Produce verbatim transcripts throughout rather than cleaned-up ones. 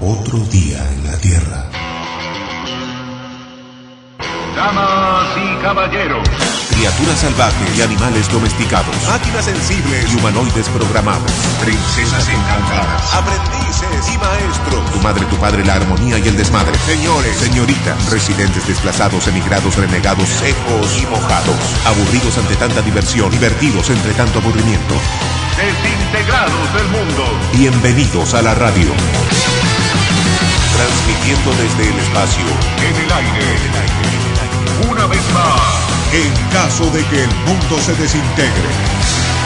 Otro día en la Tierra. Damas y caballeros, Criaturas salvajes y animales domesticados, máquinas sensibles y humanoides programados, princesas encantadas, aprendices y maestros, tu madre, tu padre, la armonía y el desmadre, señores, señoritas, residentes desplazados, emigrados, renegados, secos y mojados, aburridos ante tanta diversión, divertidos entre tanto aburrimiento, desintegrados del mundo. Bienvenidos a la radio. Transmitiendo desde el espacio, En el aire, en el aire, una vez más, en caso de que el mundo se desintegre.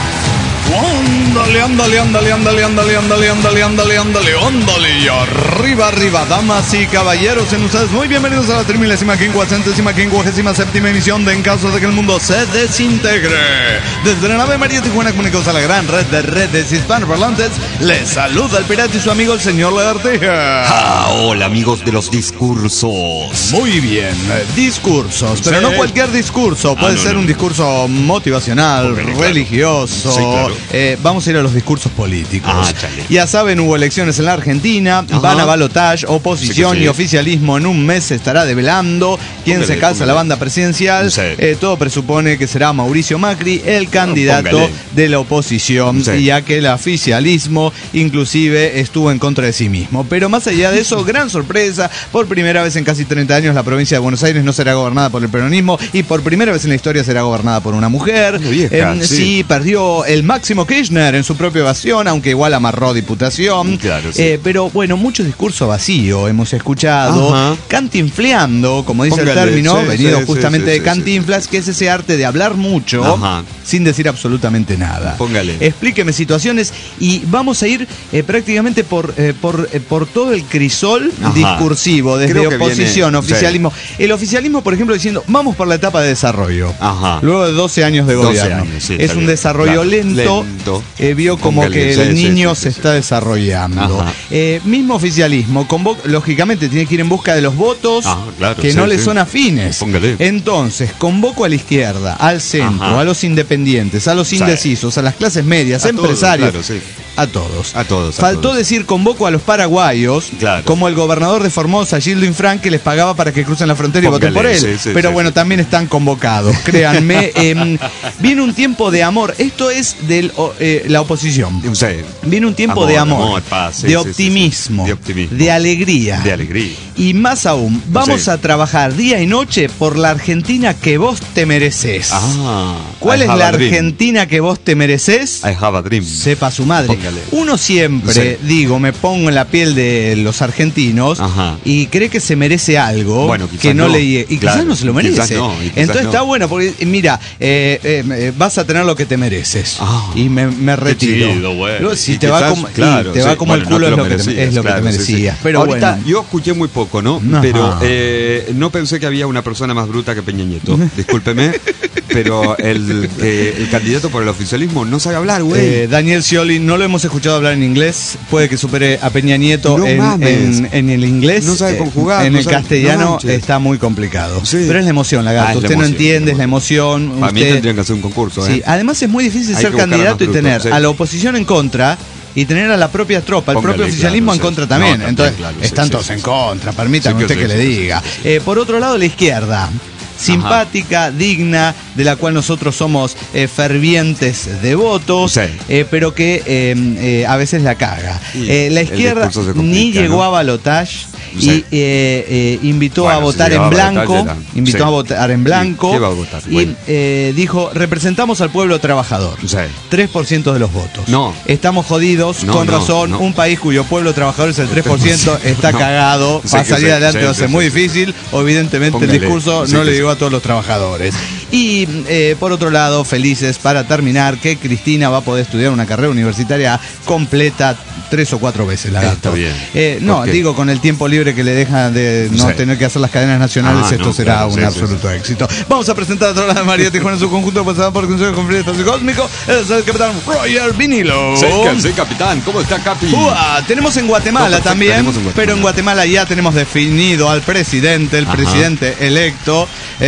Ándale, ándale, ándale, ándale, ándale, ándale, ándale, ándale, ándale, ándale, y arriba, arriba, damas y caballeros, sean ustedes muy bienvenidos a la trimilésima, quincuagésima, quincuagésima séptima emisión de En Caso de que el Mundo se Desintegre. Desde la nave María Tijuana, comunicados a la gran red de redes hispanoparlantes, les saluda el pirata y su amigo el señor Lagartija. Ah, hola amigos de los discursos. Muy bien, eh, discursos, pero Sí. no cualquier discurso, puede Ah, no, ser no. un discurso motivacional, Ok, claro. religioso. Sí, claro. Eh, vamos a ir a los discursos políticos. Ah, chale. Ya saben, hubo elecciones en la Argentina, Ajá. van a balotaje, oposición Sí que sí. y oficialismo en un mes se estará develando quién Póngale, se calza póngale. la banda presidencial. Sí. Eh, todo presupone que será Mauricio Macri, el candidato póngale. de la oposición, Sí. ya que el oficialismo inclusive estuvo en contra de sí mismo. Pero más allá de eso, gran sorpresa, por primera vez en casi treinta años la provincia de Buenos Aires no será gobernada por el peronismo y por primera vez en la historia será gobernada por una mujer. Una vieja, Em, sí. sí, perdió el Máximo Kirchner en su propia evasión, aunque igual amarró diputación. Claro, sí. Eh, pero bueno, mucho discurso vacío hemos escuchado. Ajá. Cantinfleando, como dice Póngale, el término, sí, venido sí, justamente sí, de sí, cantinflas, que es ese arte de hablar mucho Ajá. sin decir absolutamente nada. Póngale. Explíqueme situaciones y vamos a ir eh, prácticamente por, eh, por, eh, por todo el crisol Ajá. discursivo, desde Creo que oposición, viene- oficialismo. El oficialismo, por ejemplo, diciendo, vamos por la etapa de desarrollo. Ajá. Luego de doce años de doce gobierno. años, sí, es está un bien. desarrollo Claro. lento. Lento. Eh, vio como Póngale, que sí, el sí, niño sí, se sí, está desarrollando. Ajá. Eh, mismo oficialismo, convo- lógicamente tiene que ir en busca de los votos Ah, claro, que sí, no le sí. son afines. Póngale. Entonces, convoco a la izquierda, al centro, Ajá. a los independientes, a los Sí. indecisos, a las clases medias, A todos, empresarios, claro, sí. a todos. A todos, a Faltó todos. decir convoco a los paraguayos, Claro. como el gobernador de Formosa, Gildo Infran, que les pagaba para que crucen la frontera y voten por Póngale, él. sí, sí, Pero sí, bueno, sí. también están convocados, créanme. Em, viene un tiempo de amor. Esto es de la oposición. Sí. Viene un tiempo Amor, de amor, amor, paz, sí, de, sí, optimismo, sí, sí. De optimismo. de alegría. De alegría. Y más aún, vamos Sí. a trabajar día y noche por la Argentina que vos te mereces. Ah. ¿Cuál I es have la a dream. Argentina que vos te mereces? I have a dream. Sepa su madre. Póngale. Uno siempre, Sí. digo, me pongo en la piel de los argentinos Ajá. y cree que se merece algo Bueno, quizás que no, no. le y quizás Claro, no se lo merece. quizás no, y quizás Entonces no. está bueno porque mira, eh, eh, eh, vas a tener lo que te mereces Ah, y me, me retiro. chido, bueno. Luego, si Y te va quizás, como, y claro, te va sí. como el Bueno, culo no es te lo que te, merecías, es lo que te claro, sí, sí. merecías. Pero Ahorita, bueno. yo escuché muy poco, ¿no? Ajá. Pero eh, no pensé que había una persona más bruta que Peña Nieto. Discúlpeme, pero el, eh, el candidato por el oficialismo no sabe hablar, güey. Eh, Daniel Scioli, no lo hemos escuchado hablar en inglés. Puede que supere a Peña Nieto No en, mames. en- en el inglés. No sabe Eh, conjugar, En no el sabe- castellano no manches. está muy complicado. Sí. Pero es la emoción, Lagarto. Ah, es la usted no emoción, entiende, es la la emoción. Para mí usted- tendrían que hacer un concurso, ¿eh? Sí, además es muy difícil Hay ser que buscar a candidato más y brutos, tener sí. a la oposición en contra y tener a la propia tropa, el Póngale, propio oficialismo claro, en sí. contra No, también. también, Entonces, claro, sí, están sí, todos sí, en sí. contra, permítame Sí que usted sí, que le sí, sí, diga. sí, sí. Eh, por otro lado, la izquierda. Simpática, digna, de la cual nosotros somos eh, fervientes devotos, Sí. eh, pero que eh, eh, a veces la caga. Y Eh, la el izquierda discurso se ni complica, llegó ¿no? a balotaje y Sí. eh, eh, invitó Bueno, a si votar en llegaba a blanco, balotaje era- invitó sí. a votar en blanco ¿Qué va a votar? y Bueno. eh, dijo, representamos al pueblo trabajador. Sí. tres por ciento de los votos. No. Estamos jodidos, No, con no, razón. no. Un país cuyo pueblo trabajador es el tres por ciento está No. cagado. Sí, Para que salir sí, adelante sí, va a ser sí, muy sí. difícil. O evidentemente Póngale, el discurso sí, no que le sí. llegó a todos los trabajadores. Y eh, por otro lado, felices para terminar que Cristina va a poder estudiar una carrera universitaria completa tres o cuatro veces, la Está bien. Eh, no, ¿Por qué? digo, con el tiempo libre que le deja de no Sí. tener que hacer las cadenas nacionales, Ah, esto no, será claro, un sí, sí, absoluto éxito. Vamos a presentar a toda la María Tijuana en su conjunto, pasada por el Consejo de Conferencia Espacio Cósmico. Es el capitán Roger Vinilo. Sí, que- sí, capitán. ¿Cómo está, Capi? Ua, tenemos en Guatemala No, perfecto, también, tenemos en Guatemala. pero en Guatemala ya tenemos definido al presidente, el Ajá. presidente electo,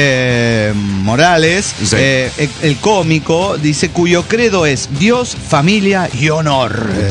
eh, Morales, Sí. eh, el, el cómico, dice, cuyo credo es Dios, familia y honor. Puta madre.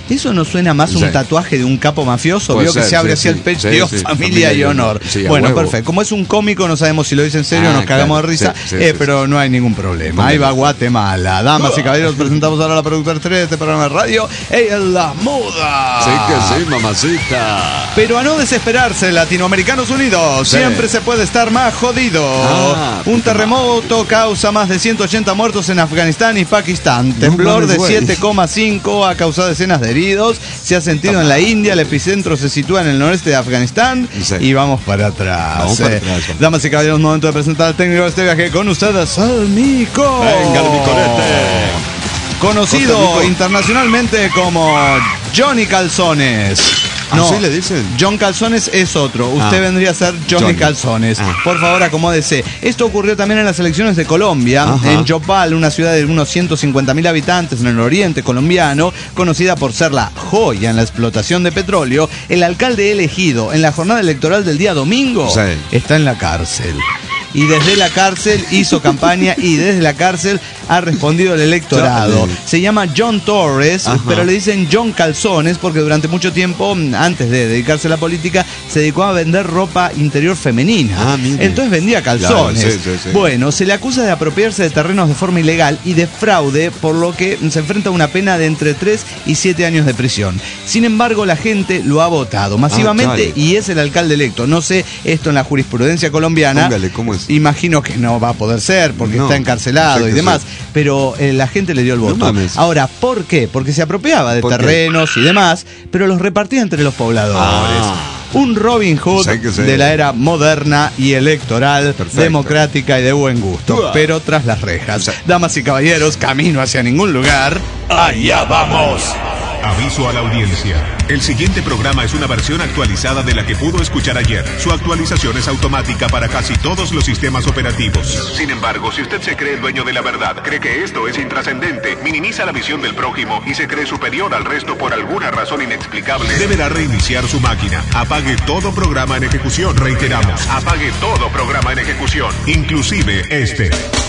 ¿Eso no suena más Sí. un tatuaje de un capo mafioso? Puede Vio que ser, se abre sí, hacia sí. el pecho, Sí, Dios, sí. familia y honor. Sí, a Bueno, huevo. perfecto. Como es un cómico, no sabemos si lo dice en serio o Ah, nos cagamos claro. de risa, Sí, sí, eh, sí, pero sí. no hay ningún problema. Ahí va Guatemala. Damas y caballeros, presentamos ahora a la productora estrella de este programa de radio. Ella es la moda. Sí que sí, mamacita. Pero a no desesperarse, latinoamericanos unidos, Sí. siempre se puede estar más jodido. Ah, Un puta terremoto causa más de ciento ochenta muertos en Afganistán y Pakistán. Temblor mames, de güey. siete coma cinco ha causado decenas de heridos. Se ha sentido en la India, el epicentro se sitúa en el noreste de Afganistán. Sí. Y vamos para atrás. Vamos para Eh, atrás, vamos. Damas y caballeros, momento de presentar al técnico de este viaje con ustedes, el Mico. Venga, el Micorete. Conocido Corta, Mico. internacionalmente como Johnny Calzones. ¿Ah, sí le dicen? John Calzones es otro. Usted Ah. vendría a ser Johnny, Johnny. Calzones. Ah. Por favor, acomódese. Esto ocurrió también en las elecciones de Colombia, Ajá. en Yopal, una ciudad de unos ciento cincuenta mil habitantes en el oriente colombiano, conocida por ser la joya en la explotación de petróleo. El alcalde elegido en la jornada electoral del día domingo Sí. está en la cárcel. Y desde la cárcel hizo campaña y desde la cárcel ha respondido el electorado. Dale. Se llama John Torres, Ajá. pero le dicen John Calzones porque durante mucho tiempo, antes de dedicarse a la política, se dedicó a vender ropa interior femenina. Ah, mire. Entonces vendía calzones. Claro, sí, sí, sí. Bueno, se le acusa de apropiarse de terrenos de forma ilegal y de fraude, por lo que se enfrenta a una pena de entre tres y siete años de prisión. Sin embargo, la gente lo ha votado masivamente chale. y es el alcalde electo. No sé esto en la jurisprudencia colombiana. Póngale, ¿cómo es? Imagino que no va a poder ser porque No, está encarcelado sí y que demás, sí. pero eh, la gente le dio el No voto. mames. Ahora, ¿por qué? Porque se apropiaba de ¿Por qué? terrenos y demás, pero los repartía entre los pobladores. Ah. Un Robin Hood Sí que sí. de la era moderna y electoral, Perfecto. democrática y de buen gusto, Uah. pero tras las rejas. Sí. Damas y caballeros, camino hacia ningún lugar. ¡Allá vamos! Aviso a la audiencia. El siguiente programa es una versión actualizada de la que pudo escuchar ayer. Su actualización es automática para casi todos los sistemas operativos. Sin embargo, si usted se cree el dueño de la verdad, cree que esto es intrascendente, minimiza la visión del prójimo y se cree superior al resto por alguna razón inexplicable, deberá reiniciar su máquina. Apague todo programa en ejecución. Reiteramos, apague todo programa en ejecución, inclusive este.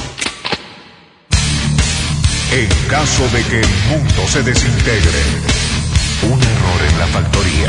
En caso de que el mundo se desintegre, un error en la factoría.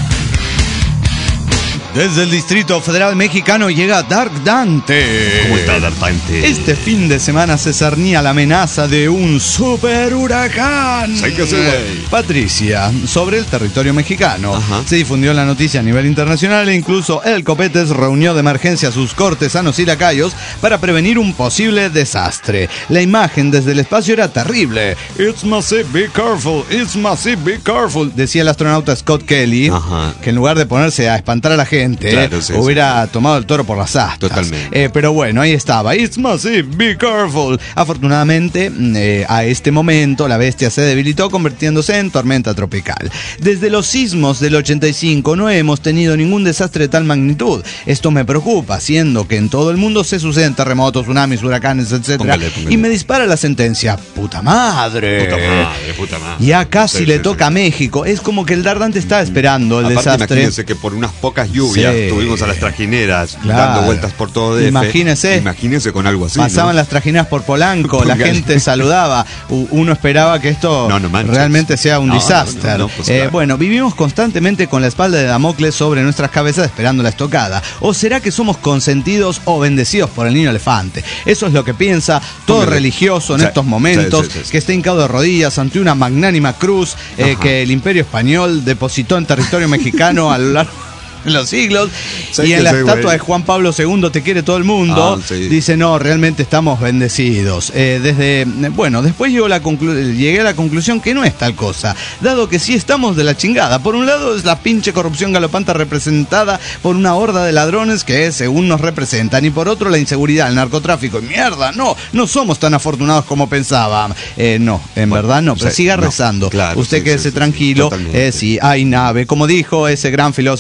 Desde el Distrito Federal Mexicano llega Dark Dante. ¿Cómo está, Dartante? Este fin de semana se cernía la amenaza de un super huracán. Sí que sí, güey. Patricia, sobre el territorio mexicano. Ajá. Se difundió la noticia a nivel internacional e incluso el Copetes reunió de emergencia a sus cortesanos y lacayos para prevenir un posible desastre. La imagen desde el espacio era terrible. It's massive, be careful, it's massive, be careful, decía el astronauta Scott Kelly, Ajá. que en lugar de ponerse a espantar a la gente, Claro, sí, hubiera tomado el toro por las astas. Totalmente. Eh, pero bueno, ahí estaba. It's massive, be careful. Afortunadamente, eh, a este momento, la bestia se debilitó convirtiéndose en tormenta tropical. Desde los sismos del ochenta y cinco no hemos tenido ningún desastre de tal magnitud. Esto me preocupa, siendo que en todo el mundo se suceden terremotos, tsunamis, huracanes, etcétera. Póngale, póngale. Y me dispara la sentencia. ¡Puta madre! Puta madre, puta madre. Ya casi Sí, le sí, toca sí. a México. Es como que el Dardante está esperando el Aparte, desastre. imagínense que por unas pocas lluvias Sí. tuvimos a las trajineras Claro. dando vueltas por todo D F. Imagínese. Imagínense con algo así. Pasaban ¿no? las trajineras por Polanco, la Póngale. gente saludaba. U- Uno esperaba que esto No, no manches. realmente sea un No, desastre. no, no, pues Eh, claro. bueno, vivimos constantemente con la espalda de Damocles sobre nuestras cabezas esperando la estocada. ¿O será que somos consentidos o bendecidos por el niño elefante? Eso es lo que piensa todo Póngale. religioso en Sí, estos momentos, sí, sí, sí. que está hincado de rodillas ante una magnánima cruz eh, Ajá. que el Imperio Español depositó en territorio mexicano a lo largo de los siglos. Sí, y en que la sí, estatua güey. de Juan Pablo segundo, te quiere todo el mundo, Ah, sí. dice, no, realmente estamos bendecidos. Eh, desde, bueno, después llegó la conclu- llegué a la conclusión que no es tal cosa, dado que sí estamos de la chingada. Por un lado es la pinche corrupción galopante representada por una horda de ladrones que según nos representan, y por otro la inseguridad, el narcotráfico. Y mierda, no, no somos tan afortunados como pensaban. Eh, no, en Bueno, verdad no, pero sí, siga no, rezando. claro, Usted sí, quédese sí, sí, tranquilo, totalmente. eh, si hay nave, como dijo ese gran filósofo Homero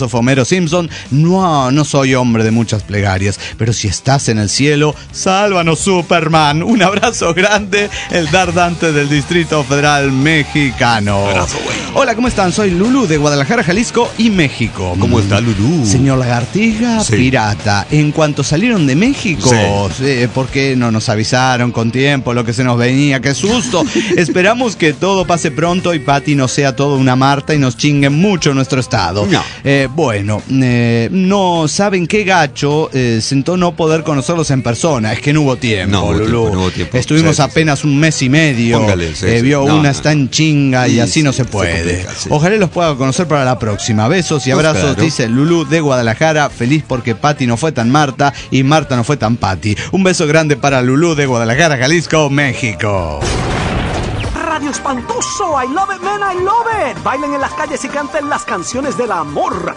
Simpson. No, no soy hombre de muchas plegarias, pero si estás en el cielo, sálvanos, Superman. Un abrazo grande, el Dar Dante del Distrito Federal Mexicano. Abrazo, güey. Hola, ¿cómo están? Soy Lulú de Guadalajara, Jalisco y México. ¿Cómo está, Lulú? Señor Lagartija, Sí. pirata. En cuanto salieron de México, Sí. eh, ¿por qué no nos avisaron con tiempo lo que se nos venía? ¡Qué susto! Esperamos que todo pase pronto y Patty no sea toda una Marta y nos chinguen mucho nuestro estado. No. Eh, bueno, eh, no saben qué gacho eh, sentó no poder conocerlos en persona. Es que no hubo tiempo, No hubo Lulú. tiempo, no hubo tiempo. Estuvimos Sí, sí, apenas un mes y medio. Póngale, sí, Eh, sí. vio No, una no, está en no. chinga y Sí, así sí, no se se puede. complica, sí. Ojalá los pueda conocer para la próxima. Besos y Pues abrazos, claro. dice Lulú de Guadalajara, feliz porque Patty no fue tan Marta y Marta no fue tan Patty. Un beso grande para Lulú de Guadalajara, Jalisco, México. Radio Espantoso, I love it, man, I love it. Bailen en las calles y canten las canciones del amor.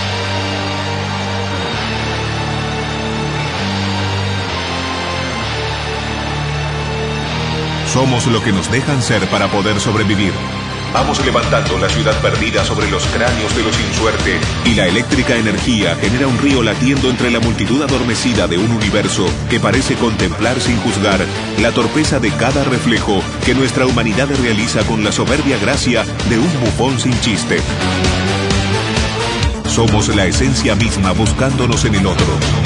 Somos lo que nos dejan ser para poder sobrevivir. Vamos levantando la ciudad perdida sobre los cráneos de los sin suerte, y la eléctrica energía genera un río latiendo entre la multitud adormecida de un universo que parece contemplar sin juzgar la torpeza de cada reflejo que nuestra humanidad realiza con la soberbia gracia de un bufón sin chiste. Somos la esencia misma buscándonos en el otro.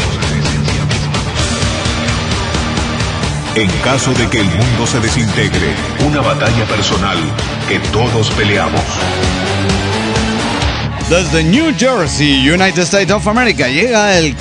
En caso de que el mundo se desintegre, una batalla personal que todos peleamos. Desde New Jersey, United States of America, llega el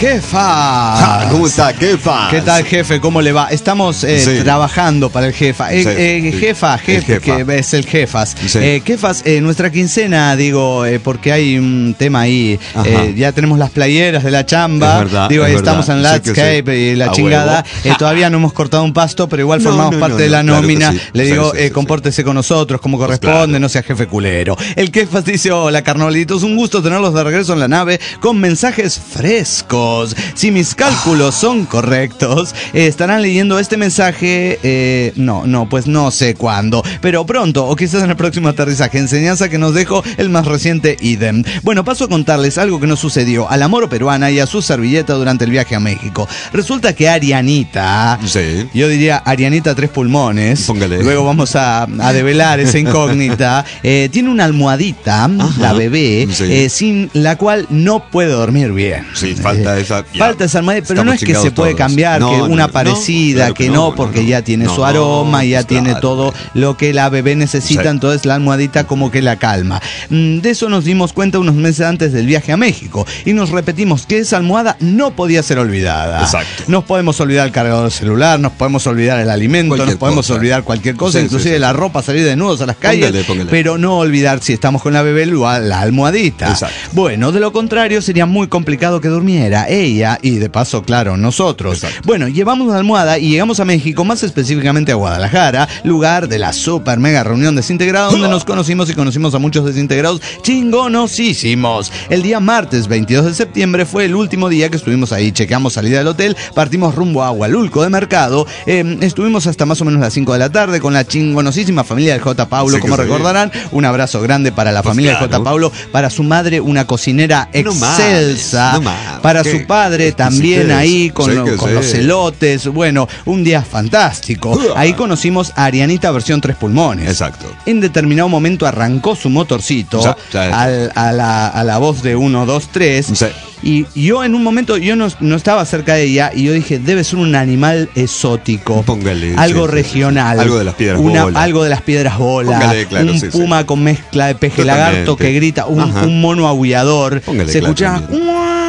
Jefa. ¿Cómo está, jefa? ¿Qué tal, jefe? ¿Cómo le va? Estamos eh, Sí. trabajando para el jefa. Eh, Sí. eh, jefa, jefe, El jefa. que es el jefas. Sí. Eh, jefas, eh, nuestra quincena, digo, eh, porque hay un tema ahí. Ajá. Eh, ya tenemos las playeras de la chamba. Es verdad, digo, es estamos verdad. en Sí que Landscape sí. y la A chingada. huevo. Eh, todavía no hemos cortado un pasto, pero igual No, formamos no, parte no, de la no, claro que nómina. sí. Le Sí, digo, sí, eh, sí, compórtese con nosotros como Pues corresponde, claro. no sea jefe culero. El Jefas dice, hola, carnalitos, un gusto tenerlos de regreso en la nave con mensajes frescos. Si mis cálculos son correctos, eh, estarán leyendo este mensaje, eh, no, no, pues no sé cuándo, pero pronto, o quizás en el próximo aterrizaje. Enseñanza que nos dejó el más reciente idem. Bueno, paso a contarles algo que nos sucedió a la moro peruana y a su servilleta durante el viaje a México. Resulta que Arianita, Sí. yo diría Arianita tres pulmones, Póngale. luego vamos a, a develar esa incógnita, eh, tiene una almohadita, la bebé, Sí. eh, sin la cual no puede dormir bien. Sí, falta Eh, esa- ya. Falta esa almohadita, pero no Estamos es que se chingados puede todos. cambiar, No, que no, una no, parecida, claro que que no, no, porque no, ya tiene no, su aroma, ya pues tiene claro. todo lo que la bebé necesita, Sí. entonces la almohadita como que la calma. Mm, De eso nos dimos cuenta unos meses antes del viaje a México y nos repetimos que esa almohada no podía ser olvidada. Exacto. Nos podemos olvidar el cargador celular, nos podemos olvidar el alimento, Cualquier nos podemos cosa. olvidar cualquier cosa, Sí, inclusive sí, sí. la ropa, salir desnudos a las calles, Póngale, póngale. pero no olvidar si estamos con la bebé la almohadita. Exacto. Bueno, de lo contrario sería muy complicado que durmiera ella y de paso, claro, nosotros. Exacto. Bueno, llevamos la almohada y llegamos a México, más específicamente a Guadalajara, lugar de la super mega reunión desintegrada donde nos conocimos y conocimos a muchos desintegrados chingonosísimos. El día martes veintidós de septiembre fue el último día que estuvimos ahí, chequeamos salida del hotel, partimos rumbo a Agualulco de Mercado, eh, estuvimos hasta más o menos las cinco de la tarde con la chingonosísima familia del J. Paulo, Sí que como sí. recordarán, un abrazo grande para la Pues familia claro. del J. Paulo, para su madre una cocinera No mames, excelsa, no mames, para qué su padre también exquisitez. ahí con, Sí lo- que con sí. los elotes, bueno, un día fantástico. Ahí conocimos a Arianita versión tres pulmones. Exacto. En determinado momento arrancó su motorcito Ya, ya. al- a, la, a la voz de uno, dos, tres. Sí. Y yo en un momento, yo no, no estaba cerca de ella y yo dije, debe ser un animal exótico. Póngale, Algo sí, sí, regional. sí. Algo de las piedras Una- bola. Algo de las piedras bola. Póngale, claro, un sí, sí. puma con mezcla de peje Totalmente. lagarto que grita, un, Ajá. un mono aullador. Póngale, Se claro, escuchaba... también.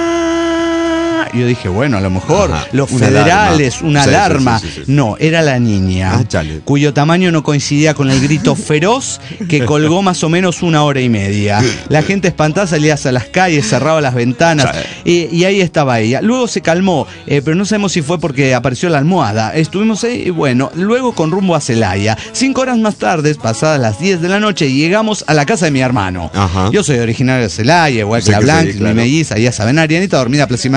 Y yo dije, bueno, a lo mejor Ajá, los una federales, alarma. una Sí, sí, alarma. sí, sí, sí. No, era la niña, Ah, chale. cuyo tamaño no coincidía con el grito feroz que colgó más o menos una hora y media. La gente espantada salía hacia las calles, cerraba las ventanas Chale. y, y ahí estaba ella. Luego se calmó, eh, pero no sabemos si fue porque apareció la almohada. Estuvimos ahí y bueno, luego con rumbo a Celaya. Cinco horas más tarde, pasadas las diez de la noche, llegamos a la casa de mi hermano. Ajá. Yo soy originario de Celaya, igual que Sí la que Blanca, sí, claro. mi melliza, ya saben, Arianita dormida plácidamente en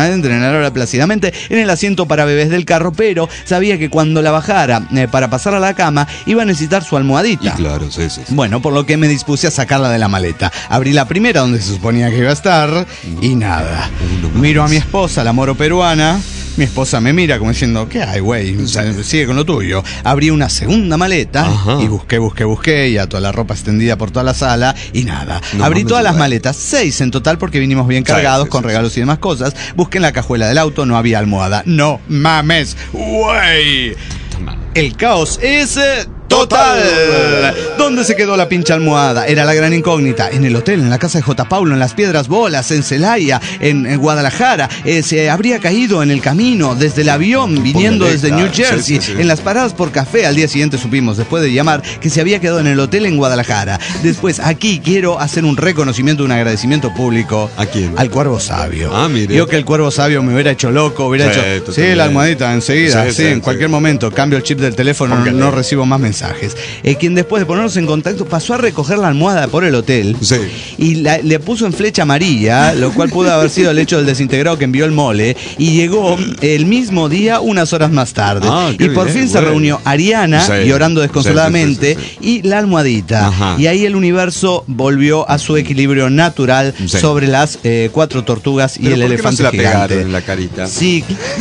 inhalara plácidamente en el asiento para bebés del carro, pero sabía que cuando la bajara eh, para pasar a la cama iba a necesitar su almohadita. Y claro, sí, sí, sí. Bueno, por lo que me dispuse a sacarla de la maleta. Abrí la primera donde se suponía que iba a estar y nada. Miro a mi esposa, la moro peruana. Mi esposa me mira como diciendo, ¿qué hay, güey? O sea, sigue con lo tuyo. Abrí una segunda maleta. Ajá. Y busqué, busqué, busqué. Y a toda la ropa extendida por toda la sala. Y nada. No, Abrí todas las güey. maletas. Seis en total porque vinimos bien cargados sí, sí, con sí, regalos sí. y demás cosas. Busqué en la cajuela del auto. No había almohada. No mames, güey. El caos es... total. ¿Dónde se quedó la pinche almohada? Era la gran incógnita. En el hotel, en la casa de J. Paulo, en las Piedras Bolas, en Celaya, en, en Guadalajara. Eh, se habría caído en el camino desde el avión viniendo desde New Jersey. Sí, sí, sí. En las paradas por café. Al día siguiente supimos, después de llamar, que se había quedado en el hotel en Guadalajara. Después, aquí quiero hacer un reconocimiento, un agradecimiento público. ¿A quién? Al Cuervo Sabio. Ah, mire. Yo que el Cuervo Sabio me hubiera hecho loco, hubiera sí, hecho... Sí, la almohadita, enseguida. Sí, sí, sí en sí. cualquier momento. Cambio el chip del teléfono, no, no recibo más mensajes. Mensajes. Eh, quien después de ponernos en contacto pasó a recoger la almohada por el hotel sí. y la, le puso en flecha amarilla, lo cual pudo haber sido el hecho del desintegrado que envió el mole, y llegó el mismo día unas horas más tarde. Ah, y por bien, fin bueno. se reunió Ariana, sí. llorando desconsoladamente, sí, sí, sí, sí. y la almohadita. Ajá. Y ahí el universo volvió a su equilibrio natural sí. sobre las eh, cuatro tortugas y el elefante no se la gigante. Pegaron en la carita? Sí.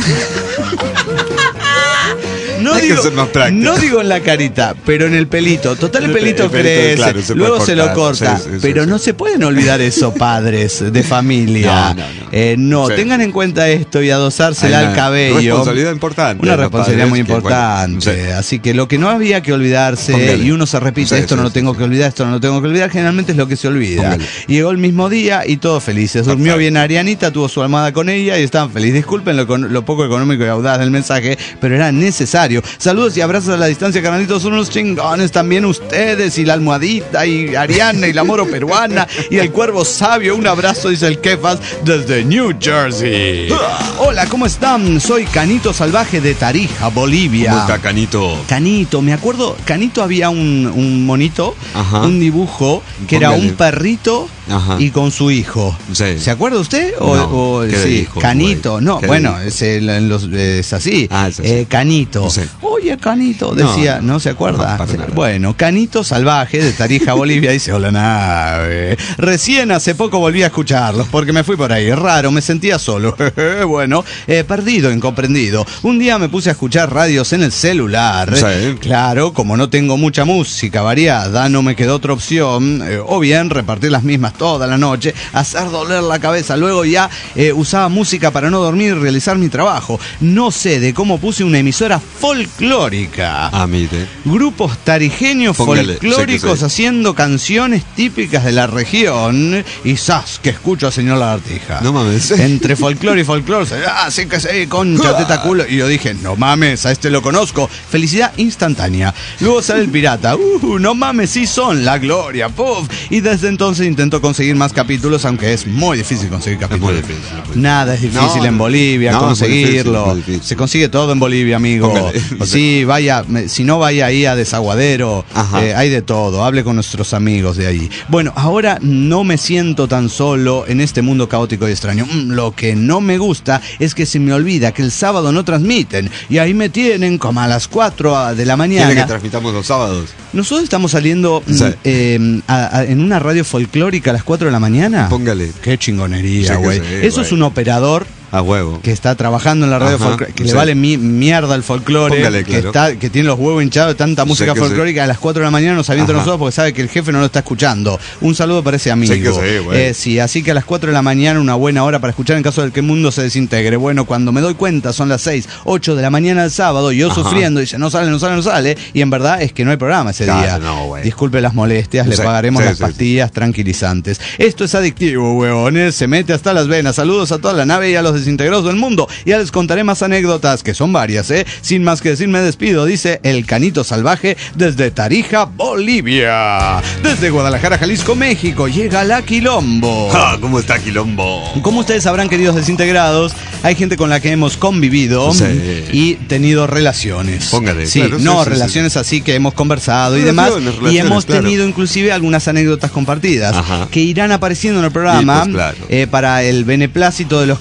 No digo, no digo en la carita, pero en el pelito. Total, el pelito, el pelito crece, claro, se luego se lo corta. Sí, sí, pero sí, no sí. se pueden olvidar eso, padres de familia. No, no, no. Eh, no sí. tengan en cuenta esto y adosársela al cabello. Una responsabilidad importante. Una responsabilidad muy importante. Que, bueno, sí. Así que lo que no había que olvidarse, Póngale. y uno se repite, sí, esto sí, no lo tengo sí. que olvidar, esto no lo tengo que olvidar, generalmente es lo que se olvida. Póngale. Llegó el mismo día y todos felices. Durmió Perfecto. bien Arianita, tuvo su almohada con ella y estaban felices. Disculpen lo, lo poco económico y audaz del mensaje, pero era necesario. Saludos y abrazos a la distancia, carnalitos, son unos chingones también ustedes, y la almohadita, y Ariana, y la moro peruana, y el Cuervo Sabio. Un abrazo, dice el Kefas, desde New Jersey. Hola, ¿cómo están? Soy Canito Salvaje de Tarija, Bolivia. ¿Cómo está, Canito? Canito, me acuerdo, Canito había un, un monito, Ajá. un dibujo, que Póngale. era un perrito Ajá. y con su hijo. Sí. ¿Se acuerda usted? O, no, o sí, dijo, Canito, güey? no, bueno, es, el, los, es así, ah, es así. Eh, Canito. Sí. Oye, Canito, decía, ¿no, no se acuerda? No, bueno, Canito Salvaje de Tarija, Bolivia, dice, hola nave. Recién hace poco volví a escucharlos porque me fui por ahí, raro, me sentía solo. Bueno, eh, perdido, incomprendido. Un día me puse a escuchar radios en el celular. Sí. Claro, como no tengo mucha música variada, no me quedó otra opción, eh, o bien repartir las mismas toda la noche, hacer doler la cabeza. Luego ya eh, usaba música para no dormir y realizar mi trabajo. No sé de cómo puse una emisora folclórica. Ah, mire. Grupos tarijeños Póngale, folclóricos sí haciendo canciones típicas de la región. Y ¡zas! Que escucho a señor Lagartija. No mames. Entre folclore y folclore. Ah, sí que sí, concha, teta, culo. Y yo dije, no mames, a este lo conozco. Felicidad instantánea. Luego sale el pirata. Uh, no mames, sí son la gloria. Puff. Y desde entonces intento conseguir más capítulos, aunque es muy difícil conseguir capítulos. Es muy difícil, muy Nada es difícil no, en Bolivia no, conseguirlo. Muy difícil, muy difícil. Se consigue todo en Bolivia, amigo. Póngale, póngale. Sí, vaya, si no vaya ahí a Desaguadero, eh, hay de todo. Hable con nuestros amigos de ahí. Bueno, ahora no me siento tan solo en este mundo caótico y extraño. Mm, lo que no me gusta es que se me olvida que el sábado no transmiten y ahí me tienen como a las cuatro de la mañana. ¿Quiere que transmitamos los sábados? Nosotros estamos saliendo sí. eh, a, a, en una radio folclórica a las cuatro de la mañana. Póngale. Qué chingonería, güey. Sí, Eso güey. es un operador. A huevo. Que está trabajando en la radio folclórica, que sí. le vale mi, mierda el folclore, Póngale, que, claro. está, que tiene los huevos hinchados de tanta música sí folclórica, sí. a las cuatro de la mañana nos avienta nosotros porque sabe que el jefe no lo está escuchando. Un saludo para ese amigo. Sí, que sí, bueno. eh, sí, así que a las cuatro de la mañana una buena hora para escuchar en caso de que el mundo se desintegre. Bueno, cuando me doy cuenta son las seis, ocho de la mañana del sábado, y yo Ajá. sufriendo, dice, no sale, no sale, no sale, y en verdad es que no hay programa ese claro, día. No, Disculpe las molestias, le sí, pagaremos sí, las sí, pastillas sí. tranquilizantes. Esto es adictivo, huevones, se mete hasta las venas. Saludos a toda la nave y a los desintegrados del mundo. Ya les contaré más anécdotas, que son varias, ¿eh? Sin más que decir, me despido, dice el Canito Salvaje desde Tarija, Bolivia. Desde Guadalajara, Jalisco, México, llega la Quilombo. Ah, ¿cómo está Quilombo? Como ustedes sabrán, queridos desintegrados, hay gente con la que hemos convivido sí. y tenido relaciones. Póngale. Sí, claro, no, sí, relaciones sí, sí. así que hemos conversado y demás. Y hemos claro. tenido inclusive algunas anécdotas compartidas Ajá. que irán apareciendo en el programa sí, pues, claro. eh, para el beneplácito de los que las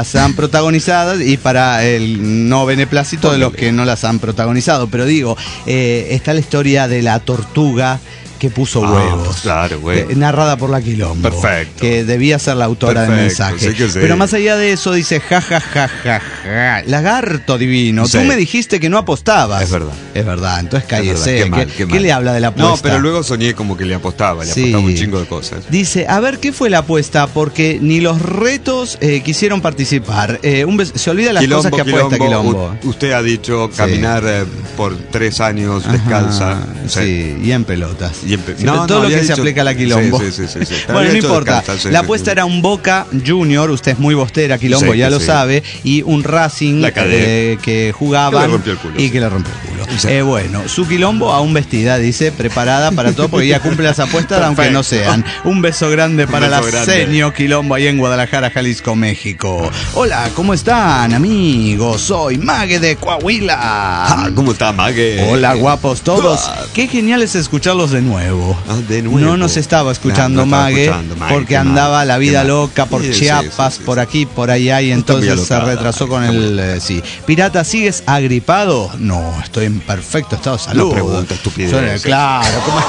las han protagonizado y para el no beneplácito de los que no las han protagonizado. Pero digo, eh, está la historia de la tortuga que puso Ah, huevos. claro, güey. Eh, narrada por la Quilombo. Perfecto. Que debía ser la autora Perfecto, del mensaje. sí que sí. Pero más allá de eso dice, ja, ja, ja, ja, ja. Lagarto divino, Sí. tú me dijiste que no apostabas. Es verdad. Es verdad, entonces Es verdad, cállese. qué ¿Qué, mal, qué qué mal. le habla de la apuesta? No, pero luego soñé como que le apostaba, le Sí. apostaba un chingo de cosas. Dice, a ver, ¿qué fue la apuesta? Porque ni los retos eh, quisieron participar. Eh, un bes- se olvida las cosas que apuesta Quilombo. U- usted ha dicho caminar eh, por tres años Ajá, descalza. sí, y en pelotas. Y en pe- Sí, No, pero no, todo lo había que se dicho- aplica a la Quilombo. Sí, sí, sí, sí, sí. Te Bueno, había no hecho importa. descalza, sí, la sí, apuesta sí. era un Boca Junior, usted es muy bostera, Quilombo, Sí, ya que lo sí. sabe, y un Racing La cadena. eh, que jugaban Que le rompió el culo, y sí. que le rompió el culo. Sí. Eh, bueno, su Quilombo aún vestida, dice, preparada para todo, porque ya cumple las apuestas, aunque no sean. Un beso grande Un para beso la grande. Senio Quilombo ahí en Guadalajara, Jalisco, México. Hola, ¿cómo están, amigos? Soy Mague de Coahuila. Ah, ¿cómo está, Mague? Hola, guapos todos. Ah. Qué genial es escucharlos de nuevo. Ah, de nuevo. No nos estaba escuchando No, no estaba Mague, escuchando, Mague, porque qué andaba mal, la vida qué mal. loca por Sí, sí, Chiapas, sí, sí, por sí. aquí, por allá, y Está muy entonces se alocada, retrasó con Mague, el... eh, sí. Pirata, ¿sigues agripado? No, estoy en perfecto estado de salud. No pregunta, estupidez. Son- Claro, ¿cómo?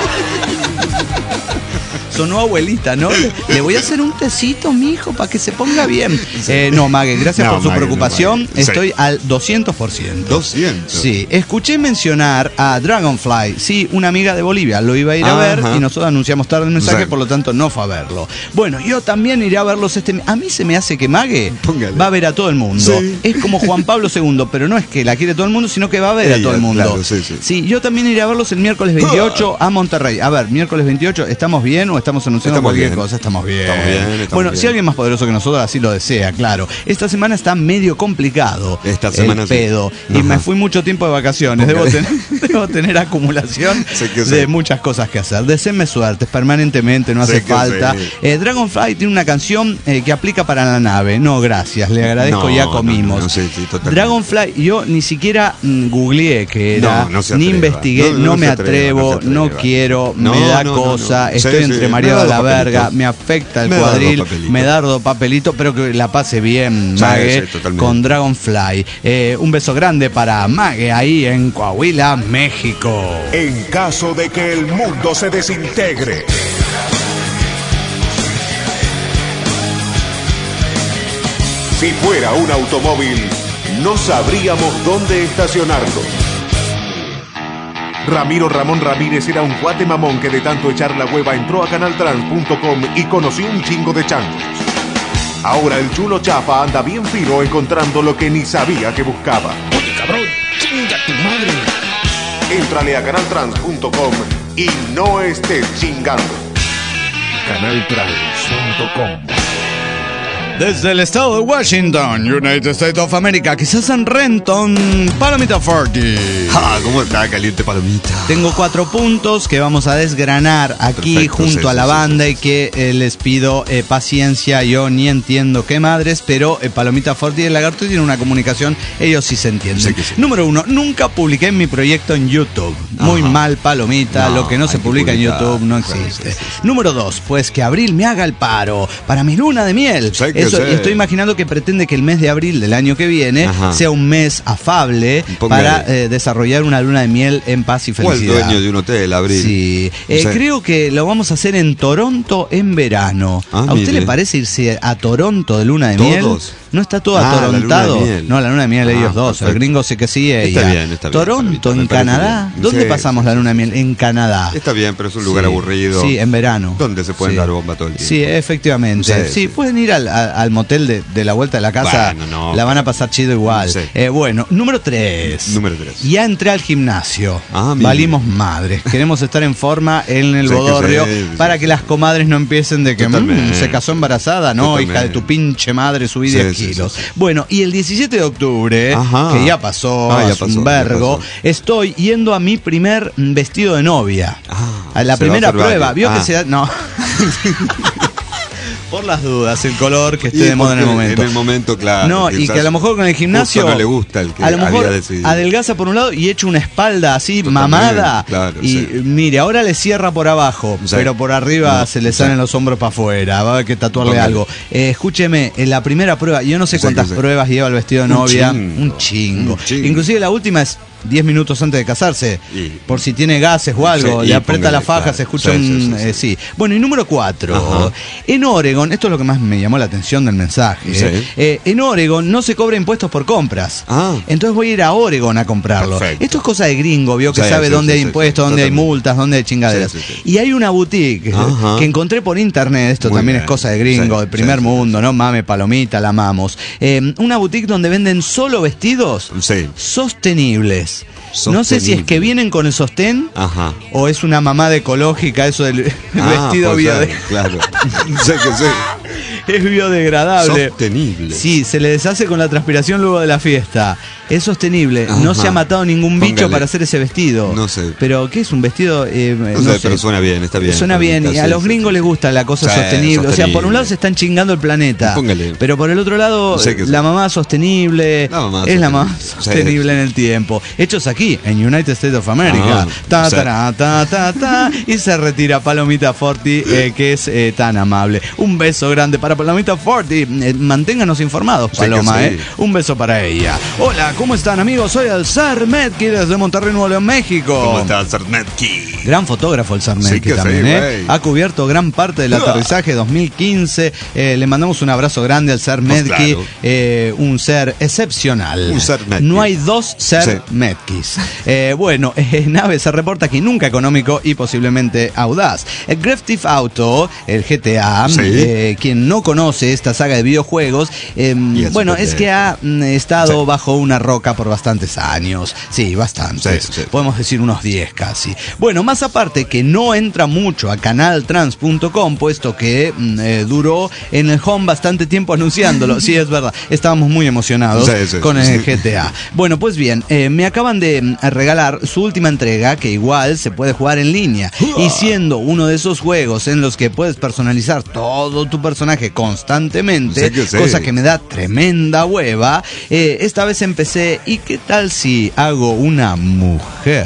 Sonó abuelita, ¿no? Le voy a hacer un tecito, mijo, para que se ponga bien. Eh, no, Mague, gracias No, por su Mague, no, preocupación. Mague. Sí. Estoy al doscientos por ciento. doscientos. Sí, escuché mencionar a Dragonfly, sí, una amiga de Bolivia, lo iba a ir a ver Ajá. y nosotros anunciamos tarde el mensaje, Sí. por lo tanto no fue a verlo. Bueno, yo también iré a verlos este... A mí se me hace que Mague Póngale. va a ver a todo el mundo. Sí. Es como Juan Pablo segundo, pero no es que la quiere todo el mundo, sino que va a ver a Ella, todo el mundo. claro, sí, sí. yo también iré a verlos el miércoles veintiocho a Monterrey. A ver, miércoles veintiocho, ¿estamos bien o estamos anunciando Estamos cualquier bien. cosa? Estamos bien. Estamos bien, estamos bueno, bien. si alguien más poderoso que nosotros así lo desea, claro. Esta semana está medio complicado. Esta semana el sí. pedo. Y Ajá. me fui mucho tiempo de vacaciones. Debo Póngale. tener, debo tener acumulación Sí que sí. de muchas cosas que hacer. Deseenme suerte permanentemente, no Sí hace que falta. sí. Eh, Dragonfly tiene una canción eh, que aplica para la nave. No, gracias, le agradezco, No, ya no, comimos. no, no, sí, sí, totalmente. Dragonfly, yo ni siquiera mm, googleé qué era, No, no se ni atreva. investigué, No, no, no me se atreva, atrevo, no se no, atreva. quiero, No, me da no, no, cosa, no. estoy Sí, entre sí, mareado me a da la dos verga, papelitos. me afecta el Me da dos cuadril, papelitos. me da dos papelitos, pero que la pase bien, Sí, Mague, sí, totalmente. con Dragonfly. Eh, un beso grande para Mague ahí en Coahuila, México. En caso de que el mundo se desintegre. Si fuera un automóvil, no sabríamos dónde estacionarlo. Ramiro Ramón Ramírez era un cuate mamón que de tanto echar la hueva entró a canal trans punto com y conoció un chingo de changos. Ahora el chulo chafa anda bien fino encontrando lo que ni sabía que buscaba. Oye, cabrón, chinga tu madre. Éntrale a canal trans punto com y no estés chingando. canal trans punto com. Desde el estado de Washington, United States of America, quizás en Renton, Palomita cuarenta. Ah, ¿cómo está caliente palomita? Tengo cuatro puntos que vamos a desgranar aquí Perfecto, junto sí, a la sí, banda sí, y que eh, les pido eh, paciencia. Yo ni entiendo qué madres, pero eh, Palomita Forti y el Lagarto tienen una comunicación, ellos sí se entienden. Sí que sí. Número uno, nunca publiqué en mi proyecto en YouTube. Muy Ajá. mal, Palomita, No, lo que no se hay que publica en publicar. YouTube no Sí, existe. sí, sí, sí. Número dos, pues que Abril me haga el paro para mi luna de miel. Sí que Eso, sí. y estoy imaginando que pretende que el mes de abril del año que viene Ajá. sea un mes afable Póngale. para eh, desarrollar una luna de miel en paz y O el felicidad. dueño de un hotel, Abril. Sí, Eh, Sí. creo que lo vamos a hacer en Toronto en verano. Ah, ¿A usted mire. le parece irse a Toronto de luna de ¿Todos? miel? ¿No está todo Ah, la luna de atorontado? miel. No, la luna de miel Ah, ellos dos. El perfecto. gringo sí que sí, ella. Está bien, está bien, Toronto, Palomita, me en parece Canadá. bien. ¿Dónde Sí, pasamos sí, la sí. luna de miel? En Canadá. Está bien, pero es un lugar Sí. aburrido. Sí, en verano. Donde se pueden Sí. dar bomba todo el tiempo. Sí, efectivamente. Sí, Sí, sí. pueden ir al, al- al motel de, de la vuelta de la casa. Bueno, no. La van a pasar chido igual. Sí. Eh, bueno, número tres. Número tres. Ya entré al gimnasio. Ah, mire. Valimos madres. Queremos estar en forma en el Sí, que bodorrio sí, sí, para sí. que las comadres no empiecen de que Totalmente. "Mm, se casó embarazada. No, Totalmente. hija de tu pinche madre, subí Sí, diez sí, kilos. sí, sí. Bueno, y el diecisiete de octubre, Ajá. que ya pasó, Ah, ya hace pasó, un ya vergo, pasó. estoy yendo a mi primer mm, vestido de novia. Ah, a la se va a primera hacer prueba. varios. Vio Ah. que se da. No. Por las dudas, el color que esté Y de moda en el porque momento. En el momento, claro. No, y que a lo mejor con el gimnasio no le gusta el que a lo mejor había decidido. adelgaza por un lado y echa una espalda así Totalmente, mamada. claro, y sí. mire, ahora le cierra por abajo, Sí. pero por arriba No, se le sí. salen los hombros para afuera. Va a haber que tatuarle Póngale. algo. Eh, escúcheme, en la primera prueba, yo no sé Sí, cuántas sí. pruebas lleva el vestido de Un novia. chingo. Un chingo. Un chingo. Inclusive la última es diez minutos antes de casarse, Y- por si tiene gases o algo, Sí, le y aprieta póngale, la faja, claro. se escucha Sí, un... sí, sí, sí. eh, sí. Bueno, y número cuatro, Ajá. en Oregon, esto es lo que más me llamó la atención del mensaje, Sí. eh, en Oregon no se cobra impuestos por compras, Ah. entonces voy a ir a Oregon a comprarlo. Perfecto. Esto es cosa de gringo, vio que Sí, sabe sí, dónde sí, hay sí, impuestos, sí, dónde hay totalmente. multas, dónde hay chingaderas. Sí, sí, sí. Y hay una boutique Ajá. que encontré por internet, esto Muy también bien. es cosa de gringo, Sí, de primer sí, sí, mundo, ¿no? Mame, palomita, la amamos. Eh, una boutique donde venden solo vestidos Sí. sostenibles. No sé si es que Sostenible. vienen con el sostén Ajá. o es una mamada ecológica eso del Ah, vestido puede biode- ser, claro. Sé que sí. es biodegradable. Sostenible. Sí, se le deshace con la transpiración luego de la fiesta. Es sostenible. No Ajá. se ha matado ningún bicho Póngale. para hacer ese vestido. No sé. Pero ¿qué es un vestido? Eh, No, no sé, sé. pero suena bien, está bien. Suena bien, y a Sí, los sí, gringos sí. les gusta la cosa Sí, sostenible. O sea, por un lado sostenible. se están chingando el planeta. Póngale. Pero por el otro lado, Sé que sí. la mamá sostenible La mamá es la sostenible. mamá Sí. sostenible en el tiempo. Hechos aquí, en United States of America. Ah, ta, sí. tará, ta, ta, ta, y se retira Palomita Forti, eh, que es eh, tan amable. Un beso grande para Palomita Forti. Eh, manténganos informados, Sí que Paloma. sí. Eh. Un beso para ella. Hola, ¿cómo están, amigos? Soy el Zar Metki desde Monterrey, Nuevo León, México. ¿Cómo estás, Sarnetki? Gran fotógrafo el Sarnetki Sí que sí, también, ¿eh? güey. Ha cubierto gran parte del aterrizaje dos mil quince. Eh, le mandamos un abrazo grande al Sarnetki, Pues claro. eh, un ser excepcional. Un Sarnetki. No hay dos Sarnetkis. Eh, bueno, eh, Nave se reporta que nunca económico y posiblemente audaz. El Grand Theft Auto, el G T A, Sí. eh, quien no conoce esta saga de videojuegos, eh, Y es bueno, súper es bien. que ha mm, estado Sí. bajo una roca por bastantes años. Sí, bastantes. Sí, sí. Podemos decir unos diez casi. Bueno, más aparte que no entra mucho a canaltrans punto com, puesto que mm, eh, duró en el home bastante tiempo anunciándolo. Sí, es verdad. Estábamos muy emocionados Sí, sí, con sí, el sí. G T A. Bueno, pues bien, eh, me acaban de mm, regalar su última entrega, que igual se puede jugar en línea. Y siendo uno de esos juegos en los que puedes personalizar todo tu personaje constantemente, Sí que sí. cosa que me da tremenda hueva, eh, esta vez empecé. ¿Y qué tal si hago una mujer?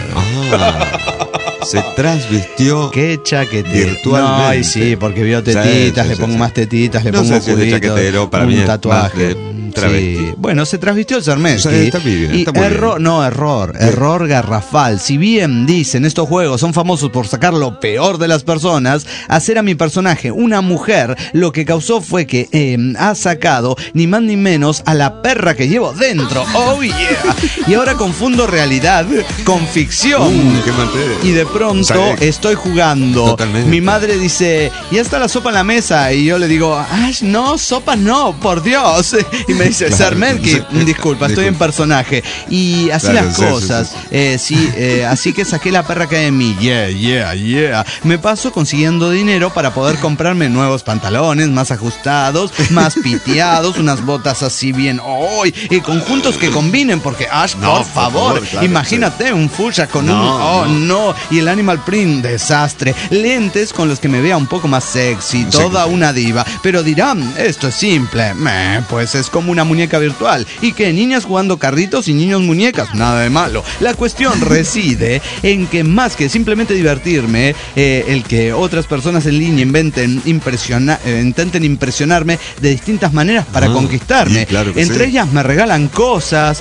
Ah, se transvistió. Qué chaquetero. Virtualmente. No, ay, sí, porque vio Sí, tetitas, sí, le sí, pongo sí. más tetitas, le No pongo sé si es de culitos, chaquetero, para un mí es tatuaje. más de travesti. Sí. Bueno, se transvistió el Sarnetki. O sea, está bien, y está muy error, bien. no, error, error garrafal. Si bien dicen estos juegos son famosos por sacar lo peor de las personas, hacer a mi personaje una mujer, lo que causó fue que eh, ha sacado ni más ni menos a la perra que llevo dentro. Oh yeah. Y ahora confundo realidad con ficción. Uh, qué mal te- Y de pronto Sí. estoy jugando. Totalmente. Mi madre dice, ya está la sopa en la mesa. Y yo le digo, ay, no, sopa no, por Dios. Y me dice, Claro. Sarnetki, Sí. disculpa, estoy en Disculpa. personaje. Y así Claro, las sí, sí, cosas. sí. Eh, sí, eh, así que saqué la perra que hay en mí. Yeah, yeah, yeah. Me paso consiguiendo dinero para poder comprarme nuevos pantalones más ajustados, más piteados, unas botas así bien. ¡Ay! Y conjuntos que combinen, porque Ash, No, por por favor, favor, claro, imagínate un fuchsia con No, un. Oh, no. no. Y el animal print, desastre. Lentes con los que me vea un poco más sexy, Sí, toda sí. una diva. Pero dirán, esto es simple. Meh, pues es como una muñeca virtual. ¿Y qué? Niñas jugando carritos y niños muñecas. Nada de malo. La cuestión reside en que más que simplemente divertirme, eh, el que otras personas en línea inventen impresiona- eh, intenten impresionarme de distintas maneras para Ah, conquistarme. y claro que Entre sí. ellas me regalan cosas.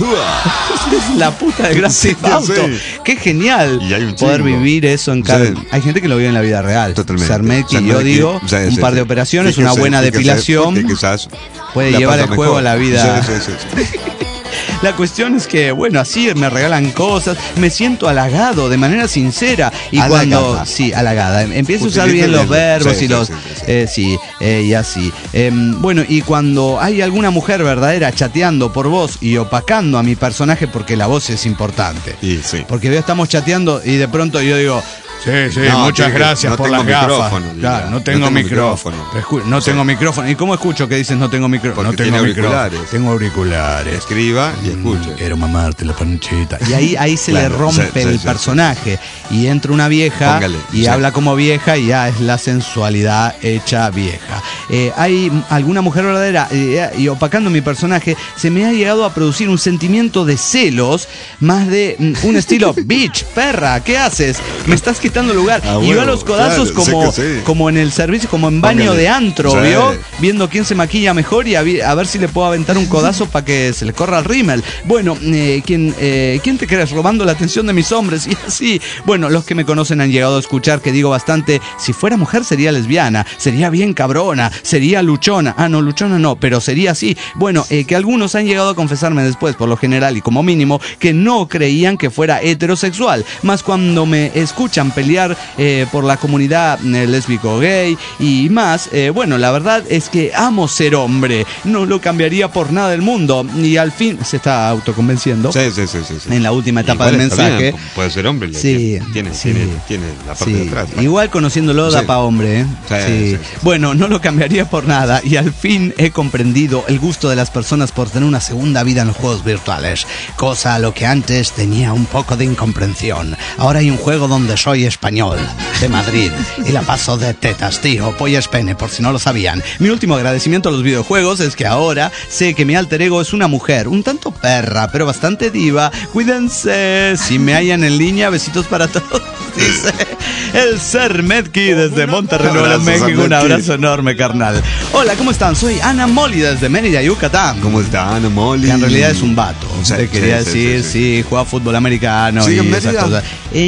La puta de Grand Sí, Theft que Auto. sí. Qué genial Y hay un poder chingo. vivir eso en cada. Sí. Hay gente que lo vive en la vida real. Totalmente. Sarnetki, yo Sarnetki, digo, sí, un sí, par de sí. operaciones, Fíjese, una buena fíjese, depilación. porque quizás puede la llevar pasa el juego mejor. a la vida. Sí, sí, sí, sí. La cuestión es que, bueno, así me regalan cosas, me siento halagado de manera sincera. Y Halagada. cuando. Sí, halagada. Empiezo a usar Utilice bien los el- verbos sí, y sí, los. sí, sí, sí. eh, sí, eh, y así. Em, bueno, y cuando hay alguna mujer verdadera chateando por voz y opacando a mi personaje, porque la voz es importante. Y sí. Porque ya estamos chateando y de pronto yo digo, Sí, sí, No, muchas tengo- gracias no por tengo las gafas. micrófono, Claro, diga. no tengo, No tengo micrófono. micrófono. Escu- No Sí. tengo micrófono. ¿Y cómo escucho que dices no tengo micrófono? Porque No tengo tiene micrófono. auriculares. Tengo auriculares. Escriba y escuche. Quiero mamarte la panchita. Y ahí, ahí se Claro, le rompe sí, sí, el sí, personaje. Y entra una vieja Póngale, y sí. habla como vieja y ya es la sensualidad hecha vieja. Eh, hay alguna mujer verdadera eh, y opacando mi personaje, se me ha llegado a producir un sentimiento de celos más de mm, un estilo bitch, perra, ¿qué haces? Me estás quitando lugar. Ah, y va a huevo, los codazos claro, sé como, que sí. como en el servicio, como en baño Póngale. de antro, Sí. ¿vio? Viendo quién se maquilla mejor y a, vi- a ver si le puedo aventar un codazo para que se le corra el rímel. Bueno, eh, ¿quién, eh, ¿quién te crees? Robando la atención de mis hombres y así. Bueno, los que me conocen han llegado a escuchar que digo bastante, si fuera mujer sería lesbiana, sería bien cabrona, sería luchona. Ah, no, luchona no, pero sería así. Bueno, eh, que algunos han llegado a confesarme después, por lo general y como mínimo, que no creían que fuera heterosexual. Más cuando me escuchan pelear eh, por la comunidad eh, lésbico gay y más, eh, bueno, la verdad es que amo ser hombre, no lo cambiaría por nada del mundo. Y al fin se está autoconvenciendo. Sí, sí, sí, sí, sí. En la última etapa Igual del está mensaje. bien, puede ser hombre. le- Sí, tiene, sí. tiene, tiene la parte Sí, de atrás. ¿no? igual conociéndolo da Sí. pa' hombre, ¿eh? Sí, Sí. sí, sí. Bueno, no lo cambiaría por nada y al fin he comprendido el gusto de las personas por tener una segunda vida en los juegos virtuales, cosa a lo que antes tenía un poco de incomprensión. Ahora hay un juego donde soy español, de Madrid, y la paso de tetas, tío, pollas pene, por si no lo sabían. Mi último agradecimiento a los videojuegos es que ahora sé que mi alter ego es una mujer, un tanto perra, pero bastante diva. Cuídense, si me hallan en línea, besitos para todos. Dice el Ser Medki desde Monterrey, Nuevo Abrazo, México. Ser Un Medki. abrazo enorme, carnal. Hola, ¿cómo están? Soy Ana Moli desde Mérida, Yucatán. ¿Cómo está Ana Molly? Que en realidad es un vato. Sí, Te quería sí, sí, decir, sí, sí, sí. juega fútbol americano ¿Sigue y en esas Mérida? cosas.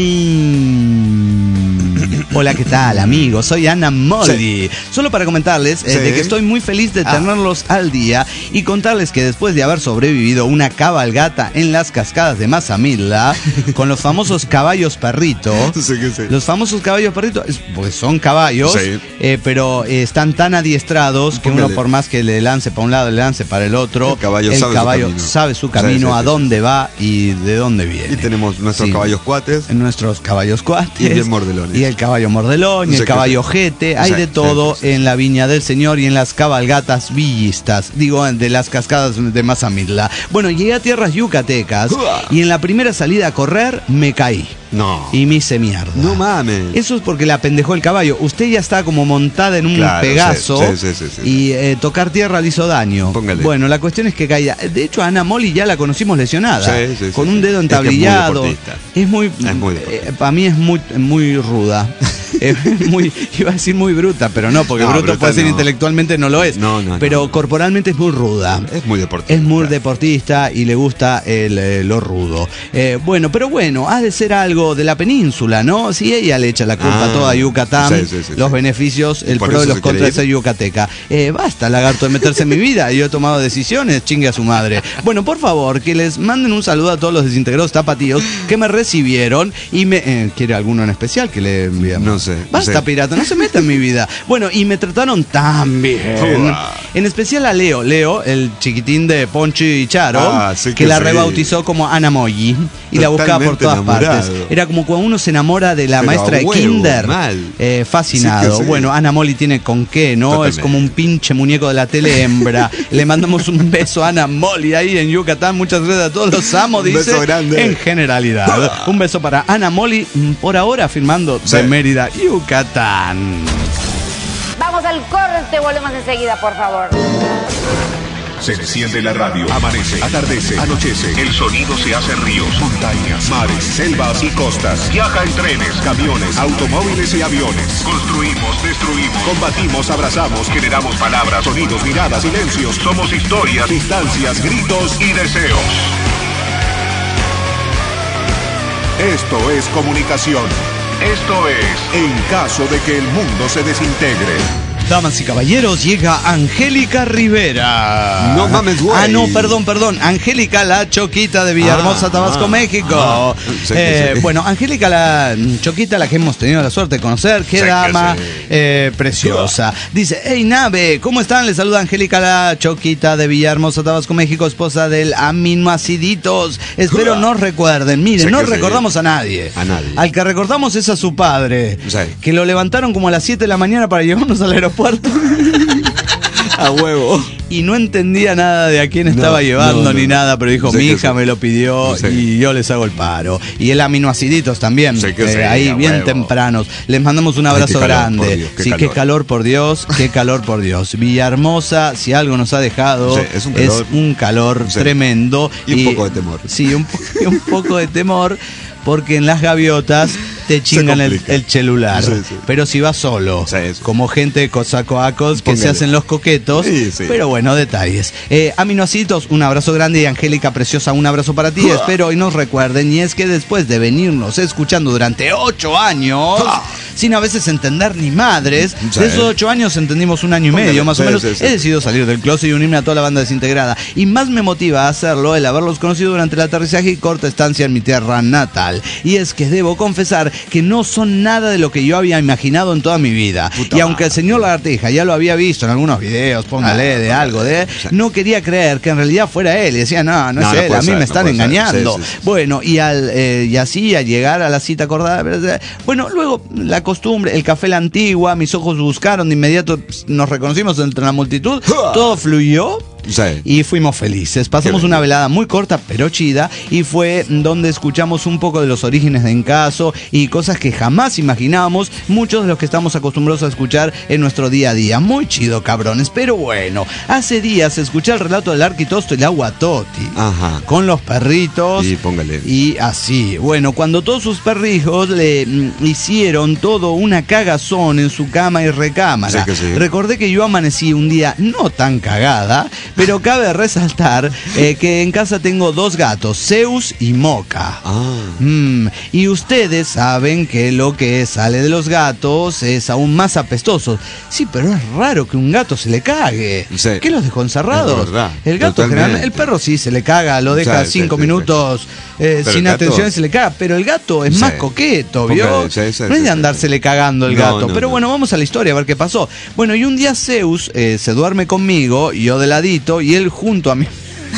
Eh, Hola, ¿qué tal, amigos? Soy Ana Molly. Solo para comentarles eh, Sí. de que estoy muy feliz de Ah. tenerlos al día y contarles que después de haber sobrevivido una cabalgata en las cascadas de Mazamitla con los famosos caballos perrito, Sí, que sí. los famosos caballos perrito, es- pues son caballos, Sí. eh, pero eh, están tan adiestrados que uno Póngale. por más que le lance para un lado, le lance para el otro, El caballo sabe su caballo camino. sabe su Sí, camino, sí, a sí, dónde va y de dónde viene. Y tenemos nuestros Sí. caballos cuates. Nuestros caballos cuates. Y bien mordelones. Y el caballo mordelón, y Sí, el que caballo sí. jete. Hay Sí, de sí, todo sí, sí. en la viña del Señor y en las cabalgatas villistas. Digo, de las cascadas de Mazamitla. Bueno, llegué a tierras yucatecas Uah. y en la primera salida a correr me caí. No. Y me hice mierda. No mames. Eso es porque la pendejó el caballo. Usted ya está como montada en un Claro, Pegaso sí, sí, sí, sí, sí. y eh, tocar tierra le hizo daño. Póngale. Bueno, la cuestión es que caía. De hecho, a Ana Molly ya la conocimos lesionada. Sí, sí, sí, con sí. un dedo Es que es muy entablillado. deportista. Es muy. Es muy deportista. para mí es muy, muy ruda. Es muy, iba a decir muy bruta, pero no, porque No, bruto bruta puede ser no. intelectualmente, no lo es. No, no, pero no. corporalmente es muy ruda. Es muy deportista. Es muy deportista y le gusta el, eh, lo rudo. Eh, bueno, pero bueno, ha de ser algo de la península, ¿no? Si ella le echa la culpa Ah, a toda Yucatán, sí, sí, sí, los sí. beneficios, ¿Y el por pro y eso los se quiere contras de ir? ser yucateca. Eh, basta, lagarto, de meterse en mi vida. Yo he tomado decisiones, chingue a su madre. Bueno, por favor, que les manden un saludo a todos los desintegrados tapatíos que me recibieron y me... eh, ¿Quiere alguno en especial que le enviamos? No sé, no Basta, sé. pirata, no se meta en mi vida. Bueno, y me trataron tan bien. Uah. En especial a Leo, Leo, el chiquitín de Poncho y Charo, Ah, sí que, que la sí. rebautizó como Ana Moyi y la buscaba por Totalmente todas enamorado. partes. Era como cuando uno se enamora de la Pero maestra a de huevo, Kinder. mal. Eh, fascinado. Sí que sí. Bueno, Ana Molly tiene con qué, ¿no? Totalmente. Es como un pinche muñeco de la tele hembra. Le mandamos un beso a Ana Molly ahí en Yucatán. Muchas gracias a todos, los amo, Un dice. beso grande. En generalidad. Un beso para Ana Molly, mm, por ahora firmando Sí. de Mérida, Yucatán. Vamos al corte, volvemos enseguida, por favor. Se enciende la radio, amanece, atardece, anochece. El sonido se hace ríos, montañas, mares, selvas y costas. Viaja en trenes, camiones, automóviles y aviones. Construimos, destruimos, combatimos, abrazamos, generamos palabras, sonidos, miradas, silencios. Somos historias, distancias, gritos y deseos. Esto es comunicación. Esto es En caso de que el mundo se desintegre. Damas y caballeros, llega Angélica Rivera. No mames, güey. Ah, no, perdón, perdón. Angélica la Choquita de Villahermosa, Ah, Tabasco, ah, México. ah. Sí, Eh, sí. Bueno, Angélica la Choquita, la que hemos tenido la suerte de conocer. Qué Sí, que dama sí. eh, preciosa. Dice, hey, nave, ¿cómo están? Les saluda Angélica la Choquita de Villahermosa, Tabasco, México, esposa del Aminoaciditos. Espero nos recuerden. Miren, Sí, no que sí. recordamos a nadie. A nadie. Al que recordamos es a su padre. Sí. Que lo levantaron como a las siete de la mañana para llevarnos al aeropuerto. A huevo. Y no entendía nada de a quién No, estaba llevando no, no, ni no. nada, pero dijo, Sí, mi que hija sí. me lo pidió Sí. y yo les hago el paro. Y el aminoaciditos también, Sí, que eh, sí, ahí a bien huevo. tempranos. Les mandamos un Ay, abrazo qué calor, grande. por Dios, qué sí, qué calor. calor por Dios, qué calor por Dios. Villahermosa, si algo nos ha dejado, Sí, es un calor. un calor Sí. tremendo. Y un poco de temor. Sí, un, po- y un poco de temor. Porque en las gaviotas te chingan el, complica. el celular. Sí, sí. Pero si vas solo, Sí, sí. como gente cosacoacos que se Póngale. hacen los coquetos. Sí, sí. Pero bueno, detalles. Eh, Aminoaciditos, un abrazo grande y Angélica Preciosa, un abrazo para ti. Espero y nos recuerden. Y es que después de venirnos escuchando durante ocho años, sin a veces entender ni madres, Sí. de esos ocho años entendimos un año y Póngale. medio más o Sí, menos. sí, sí. He decidido salir del closet y unirme a toda la banda desintegrada. Y más me motiva a hacerlo el haberlos conocido durante el aterrizaje y corta estancia en mi tierra natal. Y es que debo confesar que no son nada de lo que yo había imaginado en toda mi vida. Puta Y aunque el madre. señor Lagartija ya lo había visto en algunos videos, póngale Ah, de algo, de sí. no quería creer que en realidad fuera él. Y decía, no, no, No, es no él, puede a mí ser, me no están puede ser. engañando. Sí, sí, sí. Bueno, y, al, eh, y así al llegar a la cita acordada, bueno, luego la costumbre, el café La Antigua, mis ojos buscaron, de inmediato pss, nos reconocimos entre la multitud, todo fluyó. Sí. Y fuimos felices. Pasamos Qué una lindo. velada muy corta pero chida y fue donde escuchamos un poco de los orígenes de Encaso y cosas que jamás imaginábamos, muchos de los que estamos acostumbrados a escuchar en nuestro día a día. Muy chido, cabrones. Pero bueno, hace días escuché el relato del Arquitosto y la Guatoti. Ajá. Con los perritos. Y póngale. Y así. Bueno, cuando todos sus perrijos le mm, hicieron todo una cagazón en su cama y recámara. Sí que sí. Recordé que yo amanecí un día no tan cagada, pero cabe resaltar eh, que en casa tengo dos gatos, Zeus y Moca. Ah. Mm, y ustedes saben que lo que sale de los gatos es aún más apestoso. Sí, pero es raro que un gato se le cague. Sí. ¿Qué los dejó encerrados? Es verdad, El gato totalmente. generalmente, el perro sí se le caga, lo deja Sí, sí, cinco sí, minutos eh, Pero sin el gato- atención y se le caga, pero el gato es Sí. más coqueto, ¿vio? Póngale, sí, sí, no es sí, de sí, andársele cagando el No, gato. no, pero no. bueno, vamos a la historia a ver qué pasó. Bueno, y un día Zeus eh, se duerme conmigo, y yo de ladito, y él junto a mi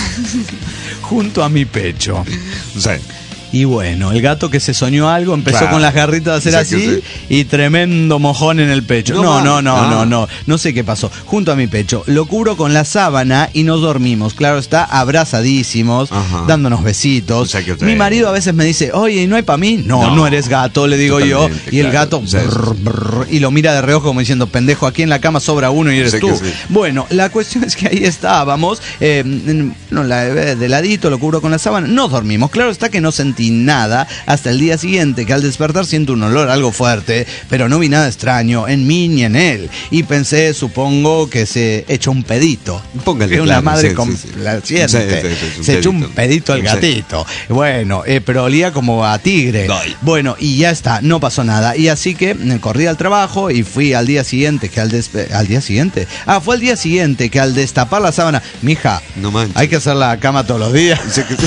junto a mi pecho. Sí. Y bueno, el gato que se soñó algo empezó Claro. con las garritas de hacer Sí, que así y tremendo mojón en el pecho. No No, no, mames. no, Ah. no, no, no sé qué pasó. Junto a mi pecho. Lo cubro con la sábana y nos dormimos. Claro está, abrazadísimos, Ajá. dándonos besitos. O sea que- Mi marido a veces me dice, oye, ¿y no hay para mí? No, no, No. eres gato, le digo yo. Totalmente, Y el claro. gato Sí, sí, brr, sí. brr, y lo mira de reojo como diciendo, pendejo, aquí en la cama sobra uno y eres Sí tú. que sí. Bueno, la cuestión es que ahí estábamos, eh, no, la, de ladito, lo cubro con la sábana, nos dormimos. Claro está que no sentí nada hasta el día siguiente, que al despertar siento un olor algo fuerte, pero no vi nada extraño en mí ni en él. Y pensé, supongo que se echó un pedito. Póngale, Que una claro, madre sí, sí, complaciente. sí. Sí, sí, sí, sí, un se echó un pedito. pedito al Sí. gatito. Bueno, eh, pero olía como a tigre. Ay. Bueno, y ya está, no pasó nada. Y así que eh, corrí al trabajo y fui al día siguiente, que al despe- al día siguiente. Ah, fue al día siguiente que al destapar la sábana, mija, No manches. hay que hacer la cama todos los días. Sí que sí.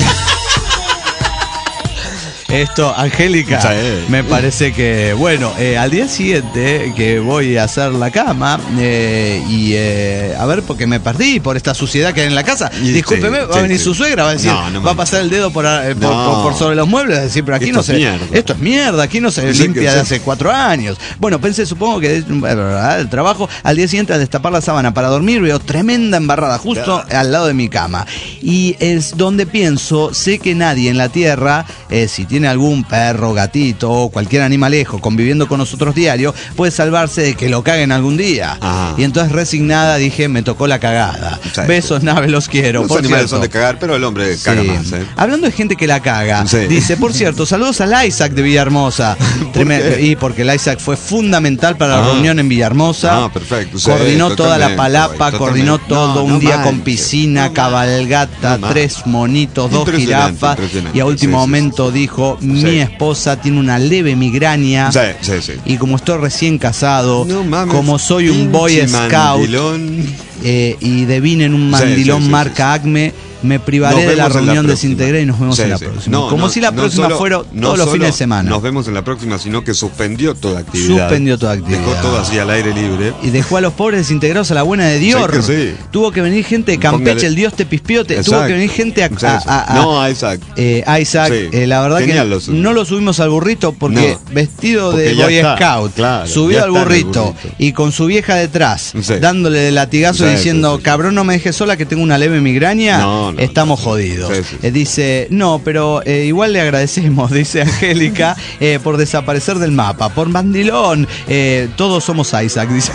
Esto, Angélica, Sí. me parece que, bueno, eh, al día siguiente que voy a hacer la cama eh, y eh, a ver, porque me perdí por esta suciedad que hay en la casa. Y- Discúlpeme, sí, va a sí, venir sí. su suegra, va a decir, No, no va a manches. pasar el dedo por, eh, por, No. por- por sobre los muebles, a decir, pero aquí Esto no es se. mierda. Esto es mierda, aquí no se Sí, limpia que de sí. hace cuatro años. Bueno, pensé, supongo que es ¿verdad? El trabajo. Al día siguiente, al destapar la sábana para dormir, veo tremenda embarrada justo al lado de mi cama. Y es donde pienso, sé que nadie en la tierra, eh, si tiene algún perro, gatito o cualquier animalejo conviviendo con nosotros diario, puede salvarse de que lo caguen algún día. Ajá. Y entonces resignada dije, me tocó la cagada. Sí, Besos, sí. Nave, los quiero. Los por animales cierto. son de cagar, pero el hombre caga Sí. más, ¿eh? Hablando de gente que la caga, Sí. dice, por cierto, saludos al Isaac de Villahermosa. Tremendo- qué? Y porque el Isaac fue fundamental para la Ah. reunión en Villahermosa. Ah, perfecto. Sí, Coordinó toda la totalmente, palapa, güey, coordinó totalmente. todo, No, un no día con manches, piscina, no cabalgata, no tres monitos, dos Impresionante, jirafas. impresionante. Y a último Sí, sí, momento dijo, mi Sí. esposa tiene una leve migraña. Sí, sí, sí. Y como estoy recién casado, No mames, como soy un Boy pinche Scout mandilón. eh, y devine en un Sí, mandilón sí, sí, marca Acme, me privaré Nos de la vemos en la reunión próxima. desintegrada y nos vemos Sí, en la sí. próxima. No, como no, si la no próxima solo- fuera no todos los solo fines de semana. Nos vemos en la próxima, sino que suspendió toda actividad. Suspendió toda actividad. Dejó todo así al aire libre. Y dejó a los pobres desintegrados a la buena de Dior. Sí que sí. Tuvo que venir gente de Campeche, Póngale. el Dios te pispiote. Tuvo Exacto. que venir gente a. Sí, sí. a- a- a- No, a Isaac. eh, a Isaac, Sí. eh, la verdad Genial que lo subió. no lo subimos al burrito porque No. vestido Porque de ya Boy está, Scout, claro, subido ya al está en el burrito, burrito. y con su vieja detrás, Sí. dándole de latigazo Sí, diciendo, sí, sí. cabrón, no me dejes sola que tengo una leve migraña, No, no, estamos no. jodidos. Sí, sí, sí. Eh, dice, no, pero eh, igual le agradecemos, dice Angélica, eh, por desaparecer del mapa, por mandilón. Eh, todos somos Isaac, dice.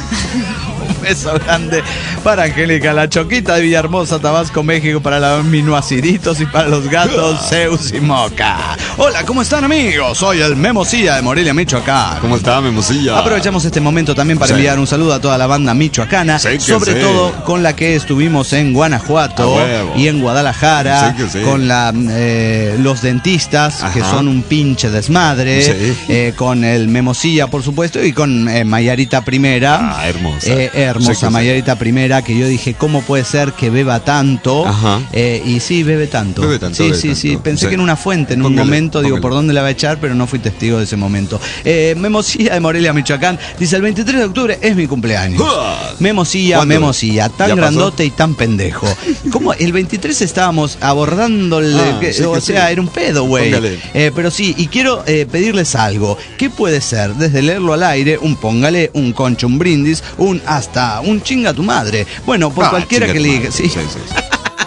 Un beso grande para Angélica, la Choquita de Villahermosa, Tabasco, México, para los minuaciritos y para los gatos Zeus y Moca. Hola, ¿cómo están, amigos? Soy el Memosilla de Morelia, Michoacán. ¿Cómo está, Memosilla? Aprovechamos este momento también para Sí. enviar un saludo a toda la banda michoacana, Sí que sobre sí. todo con la que estuvimos en Guanajuato A huevo. y en Guadalajara, Sí que sí. con la, eh, los dentistas, Ajá. que son un pinche desmadre, Sí. eh, con el Memosilla, por supuesto, y con eh, Mayarita Primera. Ah, hermosa. Eh, hermosa Sí que sí. Mayarita Primera, que yo dije, ¿cómo puede ser que beba tanto? Ajá. Eh, y sí, bebe tanto. Bebe tanto, sí, bebe sí, sí. tanto. Pensé Sí. que en una fuente, en un Póngale, momento, digo, póngale. ¿por dónde la va a echar? Pero no fui testigo de ese momento. Eh, Memosilla de Morelia, Michoacán, dice, el veintitrés de octubre es mi cumpleaños. ¡Uah! Memosilla, ¿Cuándo? Memosilla, tan ¿Ya pasó? grandote y tan pendejo. ¿Cómo? El veintitrés estábamos abordando, el, Ah, que- sí o que sea, sí. era un pedo, güey. Póngale. Eh, pero sí, y quiero eh, pedirles algo. ¿Qué puede ser? Desde leerlo al aire, un póngale, un concho, un brindis, un hasta, un chinga tu madre. Bueno, por Ah, cualquiera chinga que tu le madre. diga, sí. Sí, sí, sí.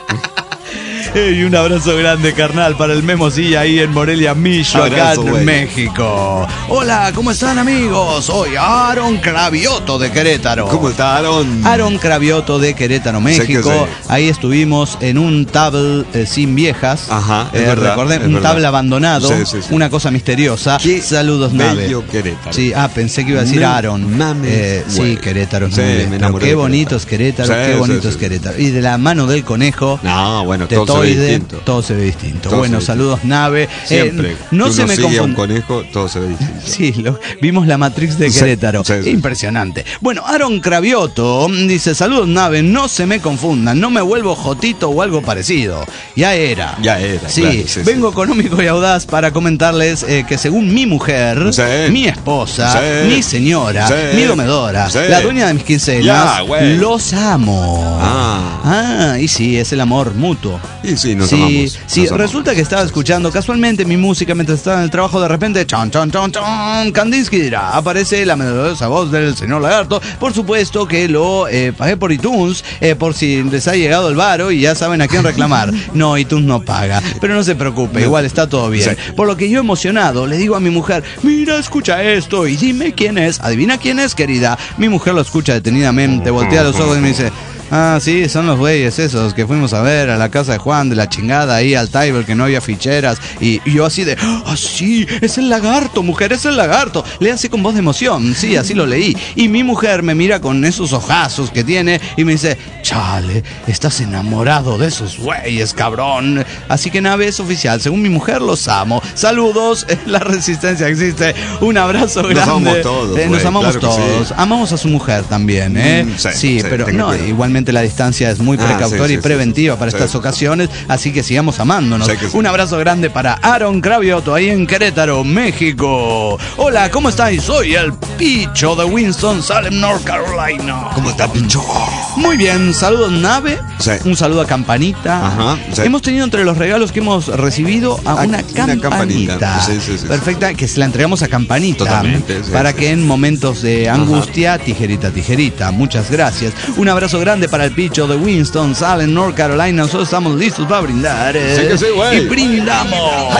Y un abrazo grande, carnal, para el Memosilla ahí en Morelia, Michoacán, Abrazo, güey. México. Hola, ¿cómo están, amigos? Soy Aaron Cravioto de Querétaro. ¿Cómo está, Aaron? Aaron Cravioto de Querétaro, México. que sí. Ahí estuvimos en un table eh, sin viejas. Ajá, es Eh, verdad, recordé, es un verdad. table abandonado. Sí, sí, sí. Una cosa misteriosa. Qué Saludos, Nave. bello Querétaro. Sí, ah, pensé que iba a decir No Aaron. mames, Eh, sí, güey. Querétaro es Sí, muy me bien. Pero enamoré qué de bonito es Querétaro. Querétaro, Sí, qué sí, bonito sí, es sí. Querétaro. Y de la mano del conejo. No, bueno, todo se ve Tetoide, distinto. todo se ve distinto. Todo bueno, se ve saludos, Nave. Siempre. Eh, no que se uno me sigue a un confunda. conejo, todo se ve distinto. Sí, lo- vimos la Matrix de Sí, Querétaro. sí, sí. Impresionante. Bueno, Aaron Cravioto dice, saludos, Nave, no se me confundan, no me vuelvo jotito o algo parecido. Ya era. Ya era, Sí, claro, sí, vengo sí. económico y audaz para comentarles eh, que según mi mujer, Sí. mi esposa, Sí. mi señora, Sí. mi comedora, Sí. la dueña de mis quincenas, Ya, güey. los amo. Ah. Ah, y sí, es el amor mutuo. Y sí, nos sí, amamos. sí, nos amamos. resulta que estaba escuchando casualmente mi música mientras estaba en el trabajo, de repente, chon, chon, chon, chon, Kandinsky dirá, aparece la melodiosa voz del señor Lagarto. Por supuesto que lo eh, pagué por iTunes, eh, por si les ha llegado el varo y ya saben a quién reclamar. No, iTunes no paga, pero no se preocupe, igual está todo bien. Sí. Por lo que yo emocionado le digo a mi mujer, mira, escucha esto y dime quién es. Adivina quién es, querida. Mi mujer lo escucha detenidamente, voltea los ojos y me dice, ah, sí, son los güeyes esos que fuimos a ver a la casa de Juan de la chingada ahí al table que no había ficheras. Y, y yo así de, ah, sí, es el lagarto, mujer, es el lagarto. Le hace con voz de emoción, sí, así lo leí. Y mi mujer me mira con esos ojazos que tiene y me dice, chale, estás enamorado de esos güeyes, cabrón. Así que Nave es oficial, según mi mujer los amo. Saludos, la resistencia existe. Un abrazo Nos grande. amamos todos, Eh, nos güey, amamos claro que todos. sí. Amamos a su mujer también, ¿eh? Mm, sí, sí, sí, pero tenga no, cuidado. igualmente la distancia es muy Ah, precautoria sí, y sí, preventiva sí, para sí, estas sí. ocasiones, así que sigamos amándonos. Sí que sí. Un abrazo grande para Aaron Cravioto ahí en Querétaro, México. Hola, ¿cómo estáis? Soy el Picho de Winston-Salem, North Carolina. ¿Cómo está, Picho? Muy bien, saludos, Nave. Sí. Un saludo a Campanita. Ajá, sí. Hemos tenido entre los regalos que hemos recibido a Ah, una una campanita. campanita. Sí, sí, sí, Perfecta, que se la entregamos a Campanita. Totalmente, sí, para sí. que en momentos de angustia, tijerita, tijerita. Muchas gracias. Un abrazo grande para el Picho de Winston-Salem, North Carolina. Nosotros estamos listos para brindar. ¿eh? Sí que sí, güey. Y brindamos.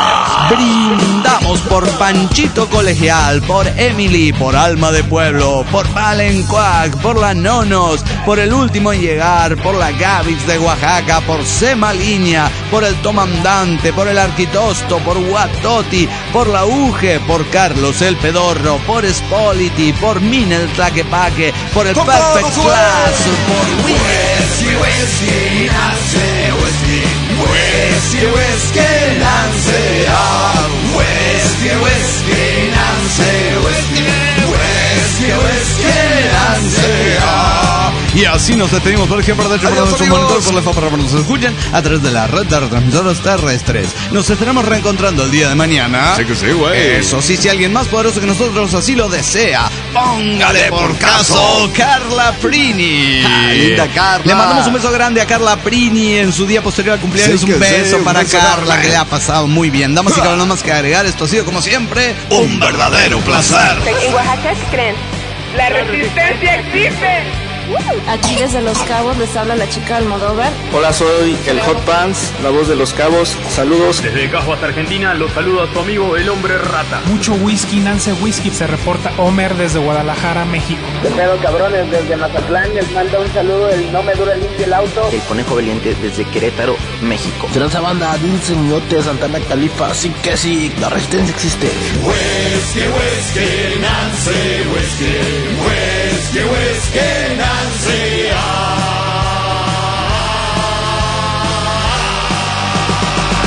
Brindamos por Panchito Colegial, por Emily, por Alma de Pueblo, por Valen Cuac, por la Nonos, por el último último en llegar, por la Gavix de Oaxaca, por Sema Línea, por el Tomandante, por el Arquitosto, por Huatoti, por la Uge, por Carlos el Pedorro, por Spolity, por Minel Tlaquepaque, por el Perfect Class, por Whisky, Whisky, Nance, Whisky, Whisky, Whisky, Nance, ah, Whisky, Whisky, Nance, Whisky, Whisky, Whisky, Nance, ah. Y así nos despedimos por ejemplo de hecho por nuestros monitores, por la F A para que nos escuchen a través de la red de retransmisores terrestres. Nos estaremos reencontrando el día de mañana. Sí que sí, güey. Eso sí, si alguien más poderoso que nosotros así lo desea, póngale por caso Carla Prini. Ah, linda Carla. Le mandamos un beso grande a Carla Prini en su día posterior al cumpleaños. Sí un beso sí, para un beso Carla, enorme. que le ha pasado muy bien. Damas y caballeros, nada más que agregar, esto ha sido como siempre un verdadero placer. En Oaxaca, ¿qué creen? ¡La resistencia existe! Aquí desde Los Cabos les habla la chica Almodóvar. Hola, soy el Hot Pants, la voz de Los Cabos. Saludos. Desde Cajo hasta Argentina, los saludo a su amigo el Hombre Rata. Mucho whisky, Nance Whisky. Se reporta Homer desde Guadalajara, México. De pedo, cabrones, desde Mazatlán les manda un saludo el No Me Dura Limpio el Auto. El Conejo Valiente desde Querétaro, México. Transa banda, Dulce Muñote, Santana Califa, sí que sí, la resistencia existe. Whisky, whisky, Nancy, whisky, whisky, whisky, Nancy.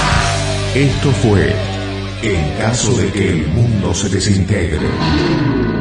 Esto fue En caso de que el mundo se desintegre.